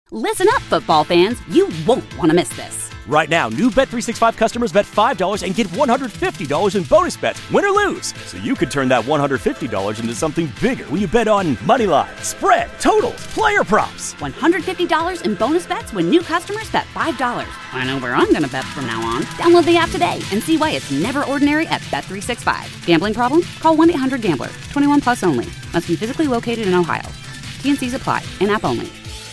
Listen up, football fans. You won't want to miss this. Right now, new Bet365 customers bet $5 and get $150 in bonus bets, win or lose. So you could turn that $150 into something bigger when you bet on money line, spread, totals, player props. $150 in bonus bets when new customers bet $5. I know where I'm going to bet from now on. Download the app today and see why it's never ordinary at Bet365. Gambling problem? Call 1-800-GAMBLER. 21 plus only. Must be physically located in Ohio. T&Cs apply. In-app only.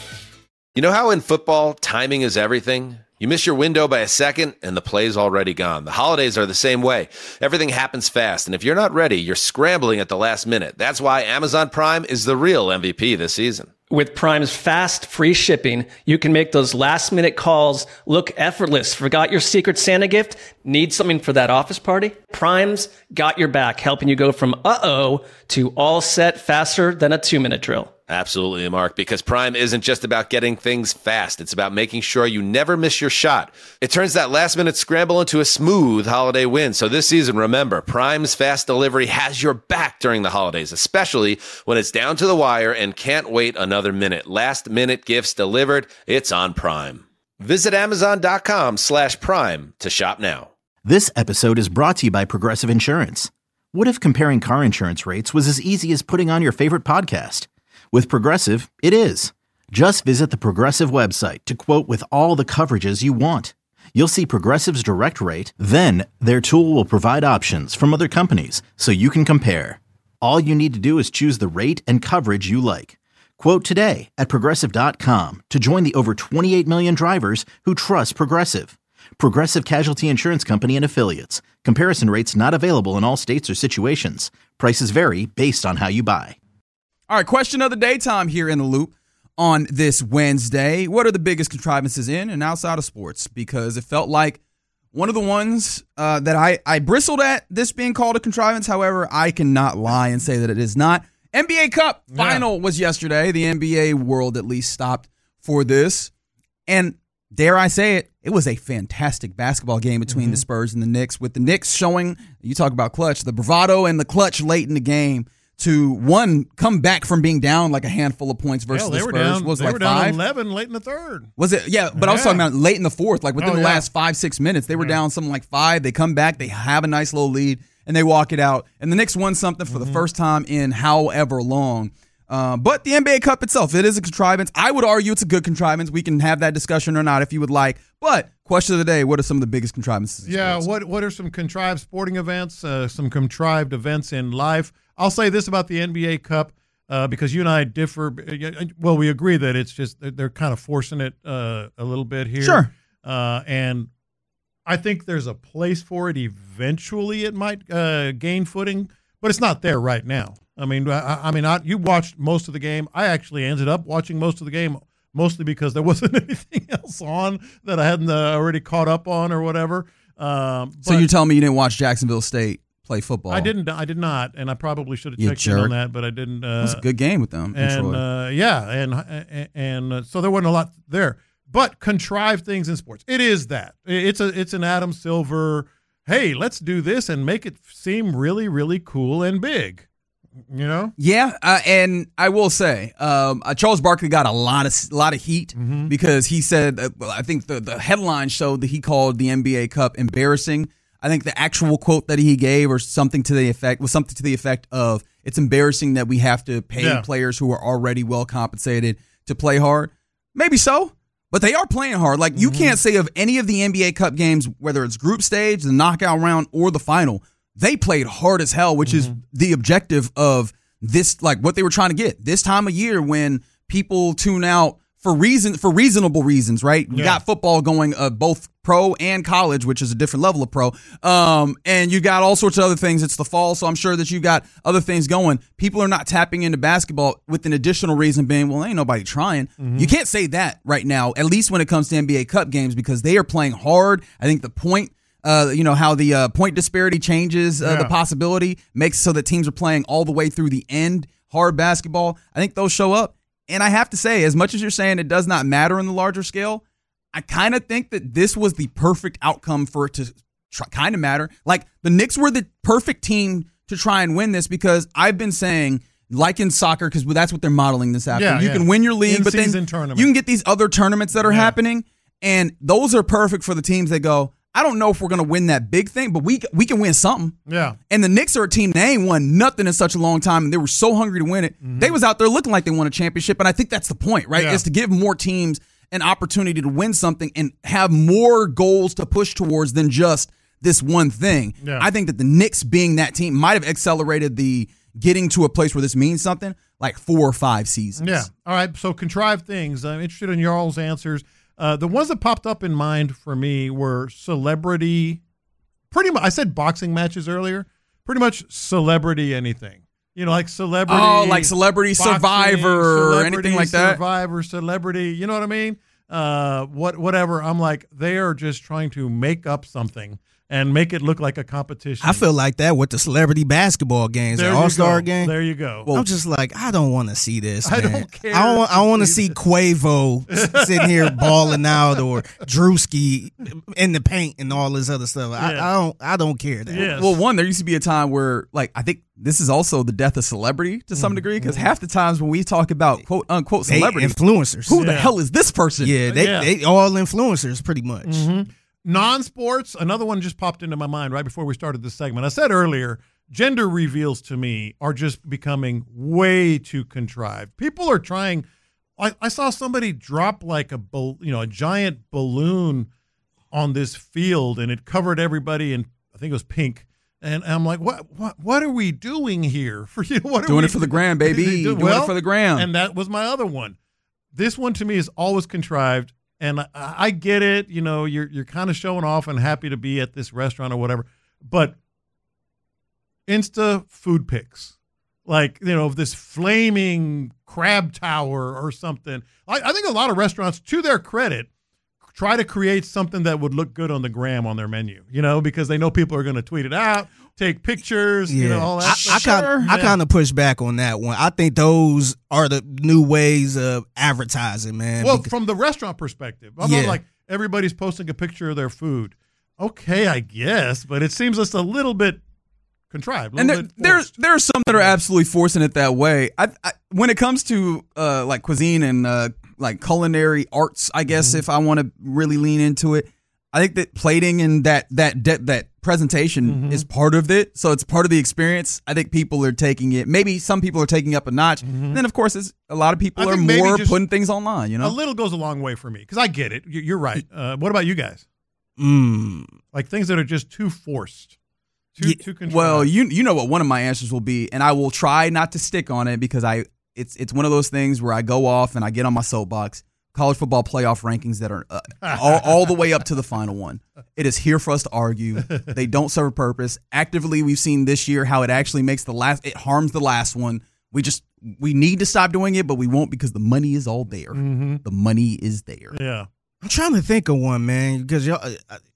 You know how in football, timing is everything? You miss your window by a second, and the play's already gone. The holidays are the same way. Everything happens fast, and if you're not ready, you're scrambling at the last minute. That's why Amazon Prime is the real MVP this season. With Prime's fast, free shipping, you can make those last-minute calls look effortless. Forgot your Secret Santa gift? Need something for that office party? Prime's got your back, helping you go from uh-oh to all set faster than a 2-minute drill. Absolutely, Mark, because Prime isn't just about getting things fast. It's about making sure you never miss your shot. It turns that last-minute scramble into a smooth holiday win. So this season, remember, Prime's fast delivery has your back during the holidays, especially when it's down to the wire and can't wait another minute. Last-minute gifts delivered, it's on Prime. Visit Amazon.com/Prime to shop now. This episode is brought to you by Progressive Insurance. What if comparing car insurance rates was as easy as putting on your favorite podcast? With Progressive, it is. Just visit the Progressive website to quote with all the coverages you want. You'll see Progressive's direct rate, then their tool will provide options from other companies so you can compare. All you need to do is choose the rate and coverage you like. Quote today at Progressive.com to join the over 28 million drivers who trust Progressive. Progressive Casualty Insurance Company and Affiliates. Comparison rates not available in all states or situations. Prices vary based on how you buy. All right, question of the day time here in the Loop on this Wednesday. What are the biggest contrivances in and outside of sports? Because it felt like one of the ones that I bristled at this being called a contrivance. However, I cannot lie and say that it is not. NBA Cup final was yesterday. The NBA world at least stopped for this. And dare I say it, it was a fantastic basketball game between the Spurs and the Knicks, with the Knicks showing, you talk about clutch, the bravado and the clutch late in the game to, one, come back from being down like a handful of points versus the Spurs. They were down 11 late in the third. Was it? Yeah, but I was talking about late in the fourth, like within the last 5-6 minutes. They were down something like 5. They come back, they have a nice little lead, and they walk it out. And the Knicks won something for the first time in however long. But the NBA Cup itself, it is a contrivance. I would argue it's a good contrivance. We can have that discussion or not if you would like. But question of the day, what are some of the biggest contrivances? Yeah, what are some contrived sporting events, some contrived events in life? I'll say this about the NBA Cup, because you and I differ. Well, we agree that it's just they're kind of forcing it a little bit here. Sure. And I think there's a place for it. Eventually it might gain footing, but it's not there right now. I mean, you watched most of the game. I actually ended up watching most of the game, mostly because there wasn't anything else on that I hadn't already caught up on or whatever. So you're telling me you didn't watch Jacksonville State play football? I did not, and I probably should have checked in on that, but I didn't. It was a good game with them. And so there wasn't a lot there. But contrived things in sports, it is that. It's an Adam Silver, hey, let's do this and make it seem really, really cool and big. You know? Yeah, and I will say, Charles Barkley got a lot of heat because he said, I think the headline showed that he called the NBA Cup embarrassing. I think the actual quote that he gave was something to the effect of, it's embarrassing that we have to pay players who are already well compensated to play hard. Maybe so, but they are playing hard. Like, you can't say of any of the NBA Cup games, whether it's group stage, the knockout round, or the final, they played hard as hell, which is the objective of this, like what they were trying to get this time of year when people tune out for reasonable reasons, right? We got football going, both pro and college, which is a different level of pro. And you got all sorts of other things. It's the fall, so I'm sure that you got other things going. People are not tapping into basketball with an additional reason being, well, ain't nobody trying. You can't say that right now, at least when it comes to NBA Cup games, because they are playing hard. I think the point, how the point disparity changes the possibility, makes so that teams are playing all the way through the end, hard basketball. I think those show up. And I have to say, as much as you're saying it does not matter in the larger scale, I kind of think that this was the perfect outcome for it to kind of matter. Like, the Knicks were the perfect team to try and win this, because I've been saying like in soccer, because that's what they're modeling this after. Yeah, you can win your league, but then tournament. You can get these other tournaments that are happening, and those are perfect for the teams that go, I don't know if we're going to win that big thing, but we can win something. Yeah. And the Knicks are a team, they ain't won nothing in such a long time, and they were so hungry to win it. Mm-hmm. They was out there looking like they won a championship, and I think that's the point, right? Is to give more teams an opportunity to win something and have more goals to push towards than just this one thing. Yeah. I think that the Knicks being that team might have accelerated the getting to a place where this means something like 4 or 5 seasons. Yeah. All right, so contrived things. I'm interested in y'all's answers. The ones that popped up in mind for me were celebrity, pretty much, I said boxing matches earlier, pretty much celebrity anything. You know, like celebrity. Oh, like Celebrity boxing, Survivor or anything like that. Survivor, celebrity, you know what I mean? Whatever. I'm like, they are just trying to make up something and make it look like a competition. I feel like that with the celebrity basketball games, the All-Star game. There you go. Well, I'm just like, I don't want to see this, man. I don't care. I want to see Quavo sitting here balling out or Drewski in the paint and all this other stuff. Yeah. I don't care. Yes. Well, one, there used to be a time where, like, I think this is also the death of celebrity to some degree, because half the times when we talk about quote unquote celebrity influencers, who the hell is this person? Yeah, they all influencers pretty much. Mm-hmm. Non-sports, another one just popped into my mind right before we started this segment. I said earlier, gender reveals to me are just becoming way too contrived. People are trying. I saw somebody drop like a giant balloon on this field, and it covered everybody in, I think it was pink. And I'm like, what are we doing here? Doing it for the gram, baby. Doing it for the gram. And that was my other one. This one to me is always contrived. And I get it, you know, you're kind of showing off and happy to be at this restaurant or whatever, but Insta food pics, like, you know, this flaming crab tower or something. I think a lot of restaurants, to their credit, try to create something that would look good on the gram on their menu, you know, because they know people are going to tweet it out, take pictures, you know, all that stuff. I kind of push back on that one. I think those are the new ways of advertising, man. Well, from the restaurant perspective, I'm not like everybody's posting a picture of their food. Okay, I guess, but it seems just a little bit contrived. And there's some that are absolutely forcing it that way. I when it comes to like cuisine and like culinary arts, I guess, if I want to really lean into it, I think that plating and that presentation is part of it. So it's part of the experience. I think people are taking it. Maybe some people are taking up a notch. And then, of course, a lot of people are more putting things online. You know, a little goes a long way for me because I get it. You're right. What about you guys? Like things that are just too forced, too controlled. Well, you know what one of my answers will be, and I will try not to stick on it because it's one of those things where I go off and I get on my soapbox. College football playoff rankings that are all the way up to the final one. It is here for us to argue. They don't serve a purpose. Actively, we've seen this year how it actually makes it harms the last one. We need to stop doing it, but we won't because the money is all there. The money is there. Yeah. I'm trying to think of one, man, because y'all.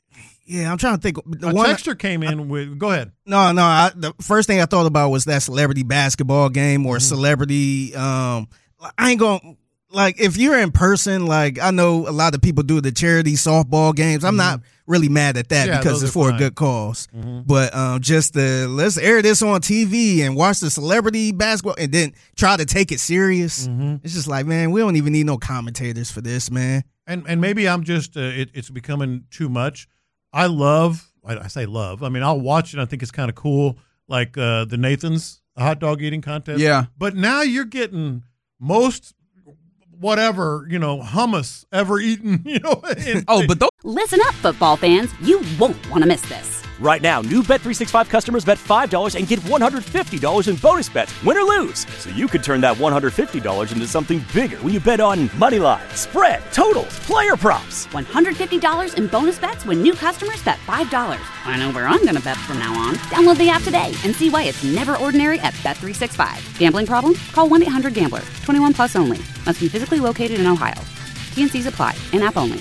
I'm trying to think. The texter came in with. Go ahead. No. The first thing I thought about was that celebrity basketball game or celebrity. I ain't gonna. Like, if you're in person, like, I know a lot of people do the charity softball games. I'm not really mad at that because it's for a good cause. But just let's air this on TV and watch the celebrity basketball and then try to take it serious. It's just like, man, we don't even need no commentators for this, man. And maybe I'm just, it's becoming too much. I say love. I mean, I'll watch it. I think it's kind of cool. Like the Nathan's hot dog eating contest. Yeah. But now you're getting most whatever, you know, hummus ever eaten, you know. But those. Listen up, football fans. You won't want to miss this. Right now, new Bet365 customers bet $5 and get $150 in bonus bets, win or lose. So you could turn that $150 into something bigger when you bet on money line, spread, totals, player props. $150 in bonus bets when new customers bet $5. I know where I'm going to bet from now on. Download the app today and see why it's never ordinary at Bet365. Gambling problem? Call 1-800-GAMBLER. 21 plus only. Must be physically located in Ohio. T&Cs apply. In-app only.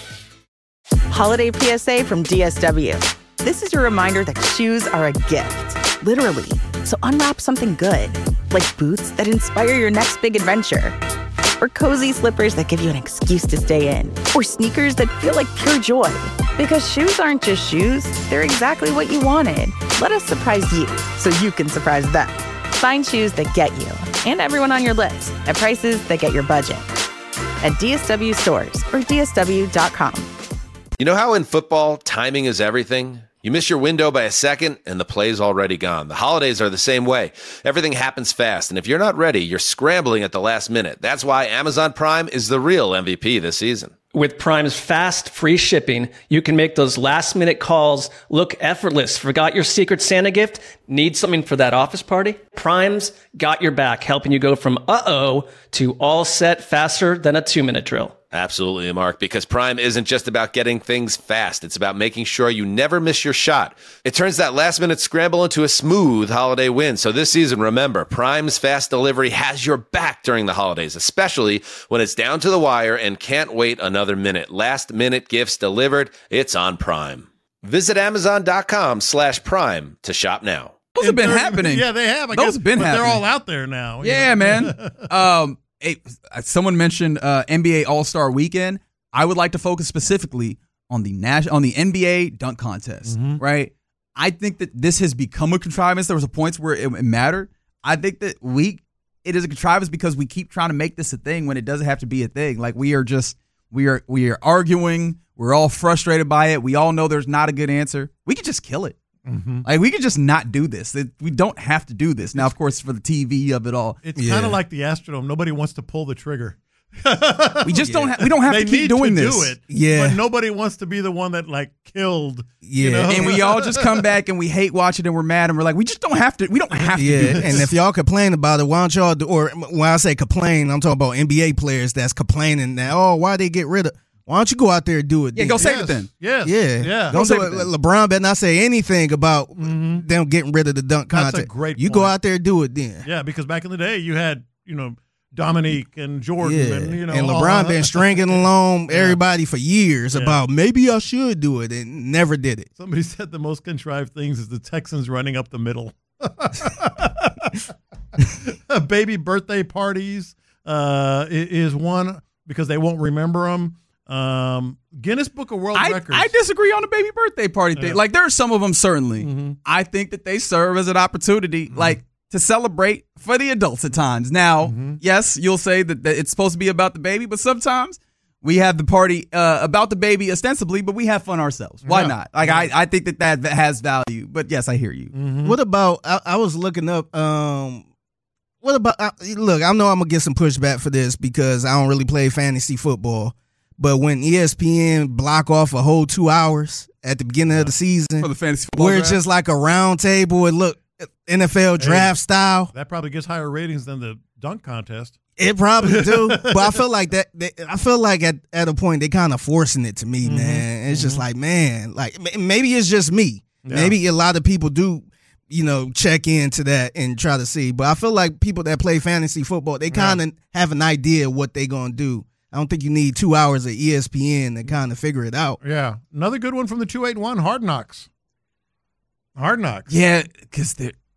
Holiday PSA from DSW. This is your reminder that shoes are a gift, literally. So unwrap something good, like boots that inspire your next big adventure, or cozy slippers that give you an excuse to stay in, or sneakers that feel like pure joy. Because shoes aren't just shoes, they're exactly what you wanted. Let us surprise you so you can surprise them. Find shoes that get you and everyone on your list at prices that get your budget. At DSW stores or DSW.com. You know how in football, timing is everything? You miss your window by a second, and the play's already gone. The holidays are the same way. Everything happens fast, and if you're not ready, you're scrambling at the last minute. That's why Amazon Prime is the real MVP this season. With Prime's fast, free shipping, you can make those last-minute calls look effortless. Forgot your Secret Santa gift? Need something for that office party? Prime's got your back, helping you go from uh-oh to all set faster than a 2-minute drill. Absolutely, Mark, because Prime isn't just about getting things fast. It's about making sure you never miss your shot. It turns that last-minute scramble into a smooth holiday win. So this season, remember, Prime's fast delivery has your back during the holidays, especially when it's down to the wire and can't wait another minute. Last-minute gifts delivered. It's on Prime. Visit Amazon.com/Prime to shop now. Those have been happening. Yeah, they have. Those have been happening. They're all out there now. Yeah, man. Someone mentioned NBA All-Star Weekend. I would like to focus specifically on the NBA dunk contest, right? I think that this has become a contrivance. There was a point where it mattered. I think that it is a contrivance because we keep trying to make this a thing when it doesn't have to be a thing. Like we are arguing. We're all frustrated by it. We all know there's not a good answer. We could just kill it. Like we could just not do this. We don't have to do this. Now, of course, for the TV of it all, it's kind of like the Astrodome. Nobody wants to pull the trigger. We just don't have. We don't have to keep doing this. Do it, but nobody wants to be the one that killed. You know? And we all just come back and we hate watching and we're mad and we're like, we just don't have to. We don't have to. Do this. And if y'all complain about it, why don't y'all do? Or when I say complain, I'm talking about NBA players that's complaining that why they get rid of. Why don't you go out there and do it? Yeah, go save it then. Yes. Yeah. Don't do it. LeBron better not say anything about them getting rid of the dunk contest. That's a great You point. Go out there and do it then. Yeah, because back in the day, you had, Dominique and Jordan and, and LeBron been stringing along everybody for years about maybe I should do it and never did it. Somebody said the most contrived things is the Texans running up the middle. Baby birthday parties is one because they won't remember them. Guinness Book of World Records. I disagree on the baby birthday party thing. Like there are some of them certainly. I think that they serve as an opportunity, like to celebrate for the adults at times. Now, yes, you'll say that it's supposed to be about the baby, but sometimes we have the party about the baby ostensibly, but we have fun ourselves. Why not? Like I think that has value. But yes, I hear you. What about? I was looking up. What about? Look, I know I'm gonna get some pushback for this because I don't really play fantasy football. But when ESPN block off a whole 2 hours at the beginning of the season for the fantasy football where draft? it's just like a round table and look NFL draft style. That probably gets higher ratings than the dunk contest. It probably do. But I feel like I feel like at a point they kind of forcing it to me, man. It's just like, man, like maybe it's just me. Yeah. Maybe a lot of people do, check into that and try to see. But I feel like people that play fantasy football, they kind of have an idea of what they going to do. I don't think you need 2 hours of ESPN to kind of figure it out. Yeah. Another good one from the 281, Hard Knocks. Hard Knocks. Yeah, because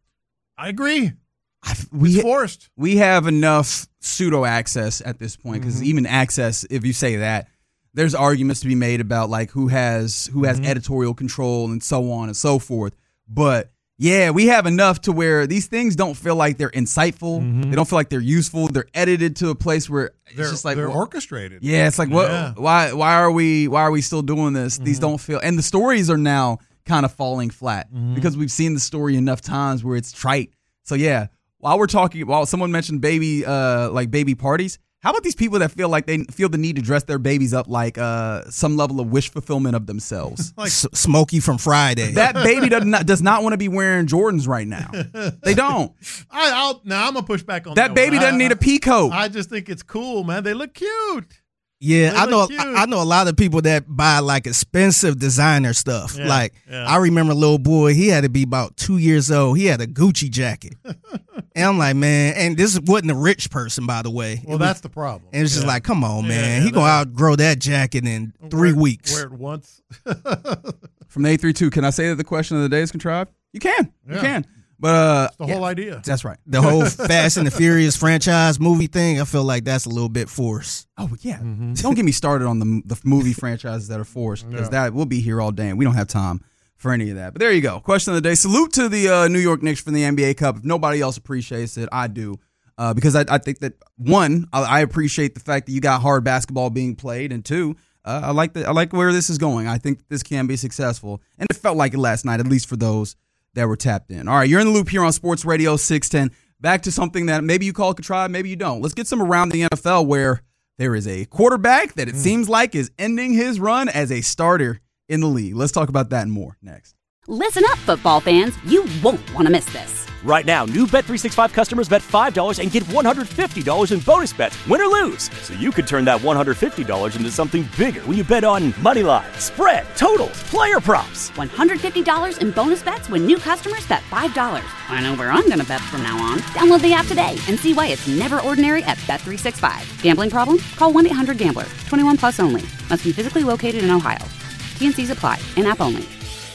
I agree. It's forced. We have enough pseudo access at this point because even access, if you say that, there's arguments to be made about like who has editorial control and so on and so forth. But yeah, we have enough to where these things don't feel like they're insightful. They don't feel like they're useful. They're edited to a place where it's just like they're orchestrated. Yeah, it's like why are we still doing this? These don't feel, and the stories are now kind of falling flat because we've seen the story enough times where it's trite. So yeah, while someone mentioned baby parties, how about these people that feel like they feel the need to dress their babies up like some level of wish fulfillment of themselves? Like Smokey from Friday. That baby does not want to be wearing Jordans right now. They don't. I'm going to push back on that. That baby doesn't need a peacoat. I just think it's cool, man. They look cute. Yeah, I know a lot of people that buy like expensive designer stuff. I remember a little boy, he had to be about 2 years old. He had a Gucci jacket. And I'm like, man, and this wasn't a rich person, by the way. Well, that's the problem. And it's just like, come on, man. He going to outgrow that jacket in 3 weeks. Wear it once. From the 832, can I say that the question of the day is contrived? You can. You can. But it's the whole idea. That's right. The whole Fast and the Furious franchise movie thing, I feel like that's a little bit forced. Oh, yeah. Don't get me started on the movie franchises that are forced because that we'll be here all day and we don't have time for any of that. But there you go. Question of the day. Salute to the New York Knicks for the NBA Cup. If nobody else appreciates it, I do. Because I think that, one, I appreciate the fact that you got hard basketball being played, and two, I like where this is going. I think this can be successful, and it felt like it last night, at least for those that were tapped in. All right, you're in the loop here on Sports Radio 610. Back to something that maybe you call a contrived, maybe you don't. Let's get some around the NFL where there is a quarterback that it seems like is ending his run as a starter in the league. Let's talk about that and more next. Listen up, football fans. You won't want to miss this. Right now, new Bet365 customers bet $5 and get $150 in bonus bets, win or lose. So you could turn that $150 into something bigger when you bet on moneyline, spread, totals, player props. $150 in bonus bets when new customers bet $5. I know where I'm going to bet from now on. Download the app today and see why it's never ordinary at Bet365. Gambling problem? Call 1-800-GAMBLER. 21 plus only. Must be physically located in Ohio. T&Cs apply. In-app only.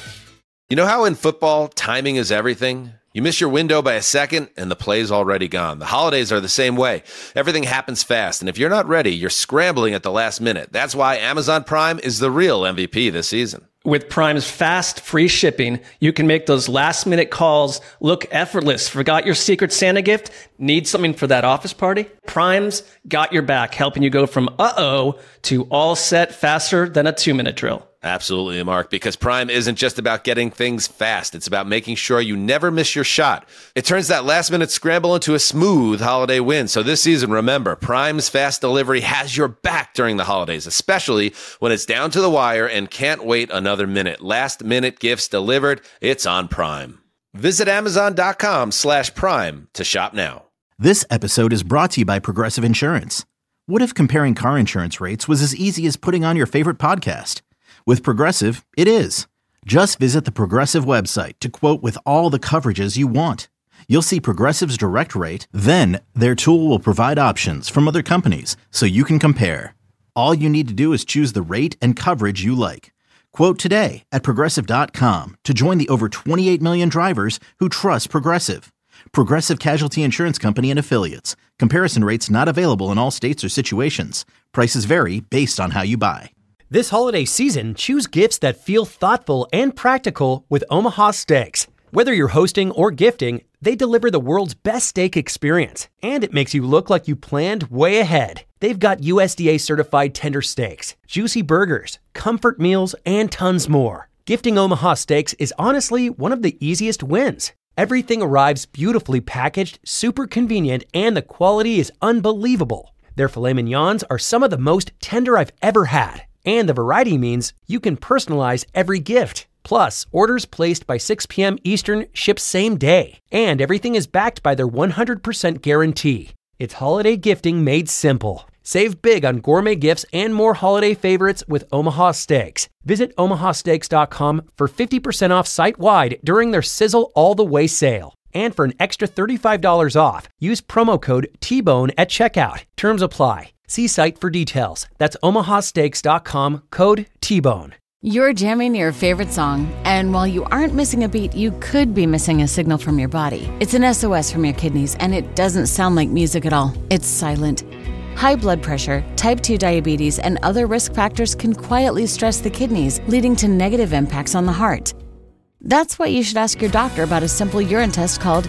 You know how in football, timing is everything? You miss your window by a second, and the play's already gone. The holidays are the same way. Everything happens fast, and if you're not ready, you're scrambling at the last minute. That's why Amazon Prime is the real MVP this season. With Prime's fast, free shipping, you can make those last-minute calls look effortless. Forgot your Secret Santa gift? Need something for that office party? Prime's got your back, helping you go from uh-oh to all set faster than a 2-minute drill. Absolutely, Mark, because Prime isn't just about getting things fast. It's about making sure you never miss your shot. It turns that last-minute scramble into a smooth holiday win. So this season, remember, Prime's fast delivery has your back during the holidays, especially when it's down to the wire and can't wait another minute. Last-minute gifts delivered. It's on Prime. Visit Amazon.com/Prime to shop now. This episode is brought to you by Progressive Insurance. What if comparing car insurance rates was as easy as putting on your favorite podcast? With Progressive, it is. Just visit the Progressive website to quote with all the coverages you want. You'll see Progressive's direct rate, then their tool will provide options from other companies so you can compare. All you need to do is choose the rate and coverage you like. Quote today at Progressive.com to join the over 28 million drivers who trust Progressive. Progressive Casualty Insurance Company and Affiliates. Comparison rates not available in all states or situations. Prices vary based on how you buy. This holiday season, choose gifts that feel thoughtful and practical with Omaha Steaks. Whether you're hosting or gifting, they deliver the world's best steak experience, and it makes you look like you planned way ahead. They've got USDA certified tender steaks, juicy burgers, comfort meals, and tons more. Gifting Omaha Steaks is honestly one of the easiest wins. Everything arrives beautifully packaged, super convenient, and the quality is unbelievable. Their filet mignons are some of the most tender I've ever had. And the variety means you can personalize every gift. Plus, orders placed by 6 p.m. Eastern ship same day. And everything is backed by their 100% guarantee. It's holiday gifting made simple. Save big on gourmet gifts and more holiday favorites with Omaha Steaks. Visit omahasteaks.com for 50% off site-wide during their Sizzle All the Way sale. And for an extra $35 off, use promo code TBONE at checkout. Terms apply. See site for details. That's omahasteaks.com, code TBONE. You're jamming your favorite song, and while you aren't missing a beat, you could be missing a signal from your body. It's an SOS from your kidneys, and it doesn't sound like music at all. It's silent. High blood pressure, type 2 diabetes, and other risk factors can quietly stress the kidneys, leading to negative impacts on the heart. That's why you should ask your doctor about a simple urine test called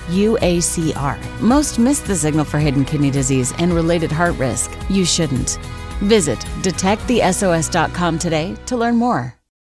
UACR. Most miss the signal for hidden kidney disease and related heart risk. You shouldn't. Visit detectthesos.com today to learn more.